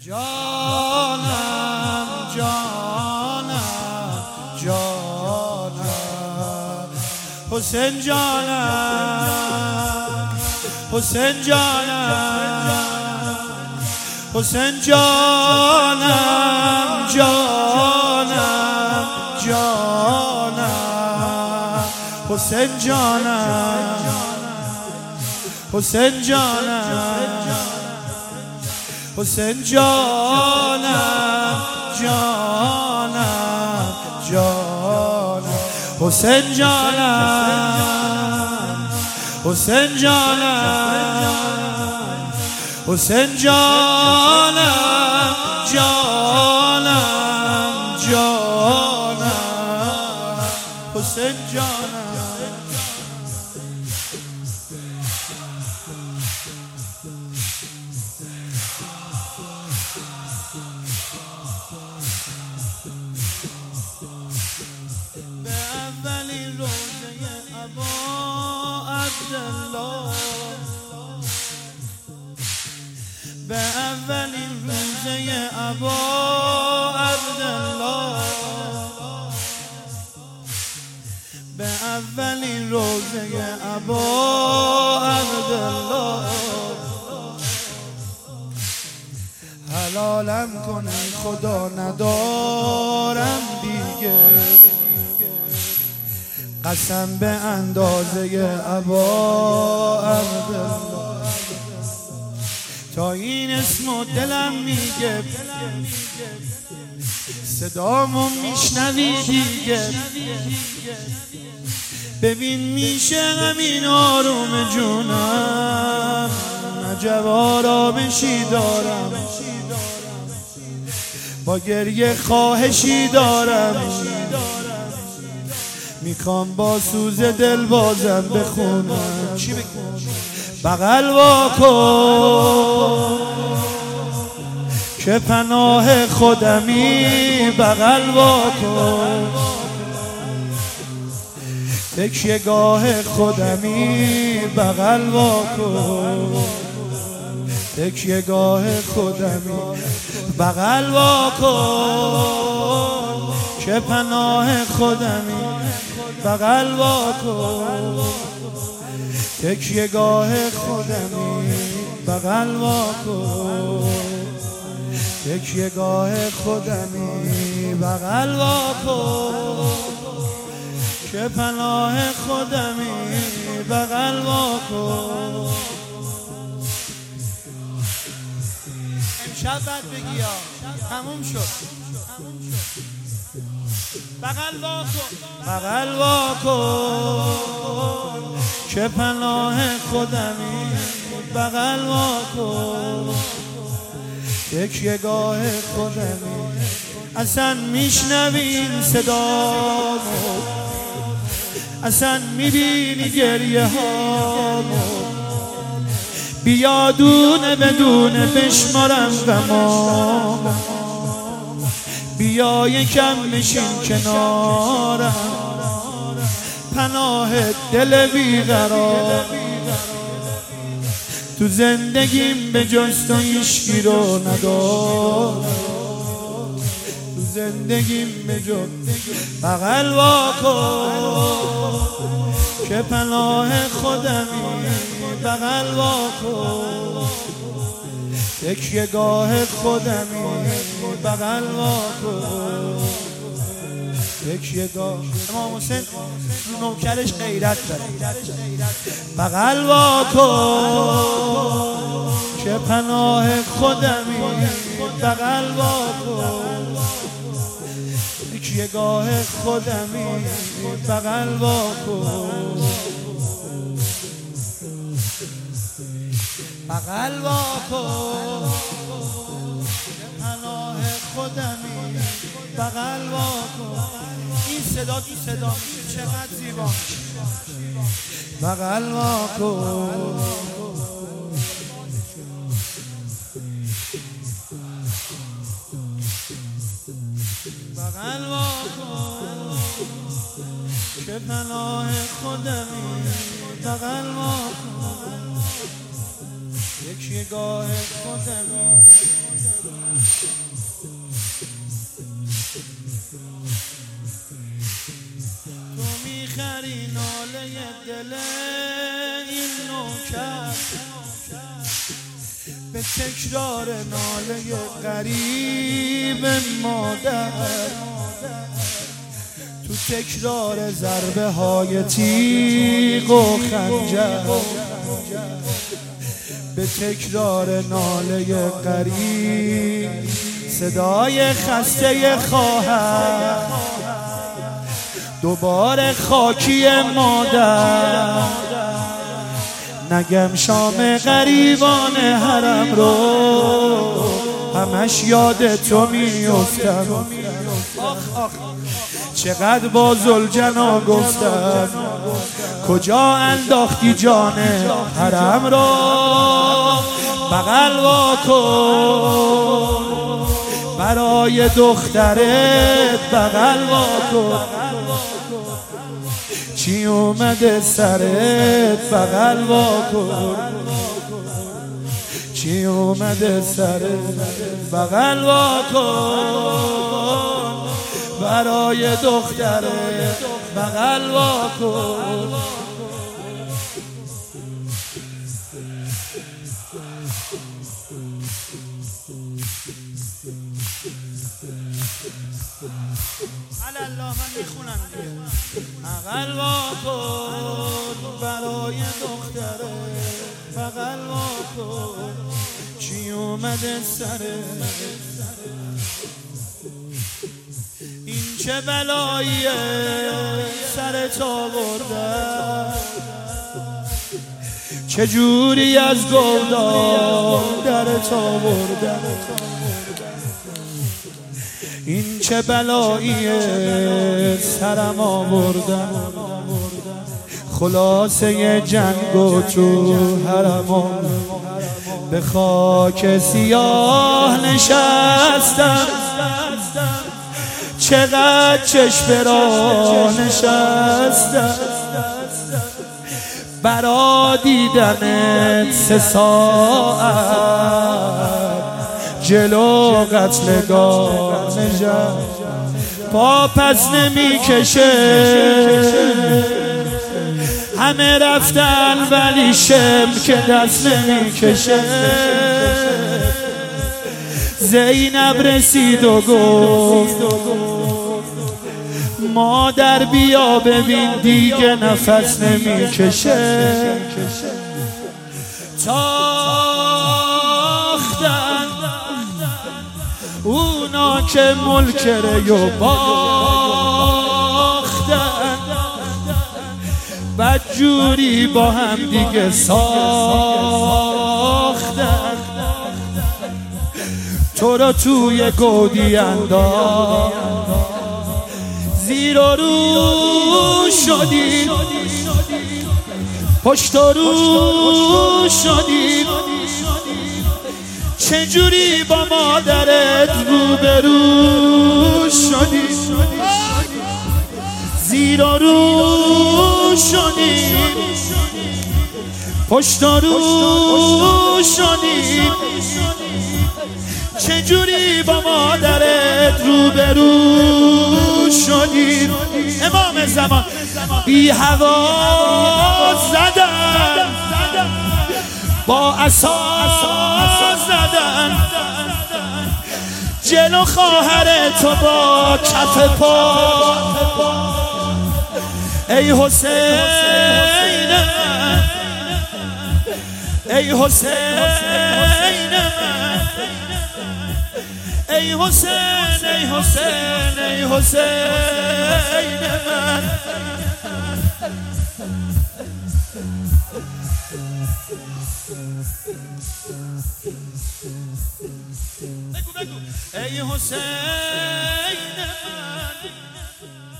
جانم جانم جانم حسین جانم حسین جانم حسین جانم جانم جانم حسین جانم حسین جانم حسین جانم جانم جانم حسین جانم حسین جانم حسین جانم جانم جانم حسین جانم به اولین روزه ابا عبدالله به اولین روزه ابا عبدالله به اولین روزه ابا عبدالله حلالم کنه خدا ندارم دیگه قسم به اندازه ابا عبدالله تا این اسم و دلم میگه صدامو میشنوی دیگه ببین میشه همین آروم جونم عجب آرامشی دارم با گریه خواهشی دارم میخوام با سوز دل بازم بخونم بغل واکن که پناه خودمی بغل واکن تکیه‌گاه خودمی بغل واکن تکیه‌گاه خودمی بغل واکن که پناه خودمی بغل واکن تکیه‌گاه خودمی بغل واکن تکیه‌گاه خودمی بغل واکن که پناه خودمی بغل واکن امشب بعد بگی یا تموم شد بغل واکن بغل واکن که پناه خودمی بغل واکن تکیه‌گاه خودمی اصلا میشنوین صدامو اصلا میبینی گریه هامو بیا دونه بدونه بشمارم غمام بیا یکم بشین کنارم پناه دل بیقرار تو زندگیم به جز تو هیچکی رو ندارم تو زندگیم به جز بغل واکن که پناه خودمی بغل واکن تکیه‌گاه خودمی بغل واکن تکیه‌گاه امام حسین نوکرش غیرت داره بغل واکن که پناه خودمی بغل واکن تکیه‌گاه خودمی بغل واکن بغل واکن پناه خودمی بغل واکن این صدا تو صدا میشه چقدر زیبا بغل واکن بغل واکن که پناه خودمی بغل واکن تکیه‌گاه خودمی تو میخری ناله دل این نوکر به تکرار ناله غریب مادر، تو تکرار ضربه های تیغ و خنجر، به تکرار ناله غریب صدای خسته خواهر، دوباره خاکی مادر. نگم شام غریبان حرم رو همش یاد تو میافتم، چقدر با ذوالجنا گفتم کجا انداختی جان حرم رو، بغل واکن برای دخترت، بغل واکن چی اومده سرت، بغل واکن چی اومده سرت، بغل واکن برای دخترت، بغل واکن. الله من میخونم بغل واکن برای دختره، بغل واکن چی اومده سره، این چه بلایی سرت آوردن، چجوری از گودال درت آوردن، این چه بلایی سرم آوردن، خلاصه جنگ و تو حرمم به خاک سیاه نشستم، چقدر چشم را نشستم برا دیدنت 3 ساعت، جلو قتلگاه نشست پا پس نمی کشه، همه رفتن ولی شم که دست نمی کشه. زینب رسید و گفت مادر بیا ببین دیگه نفس نمی کشه، تاختن اونا که ملکره و باختن، بدجوری با هم دیگه ساختن، تو رو توی گودی انداخت، زیر و رو شدی، پشت و رو شدی، چجوری با مادرت روبرو شدی، زیر و رو شدی، پشت و رو شدی، چجوری با مادرت روبرو شدی. امام زمان بی هوا زدن، با عصا زدن، جلو خواهر تو با کف پا، ای حسین ای حسین ای حسین ای حسین ای حسین من، ای حسین من.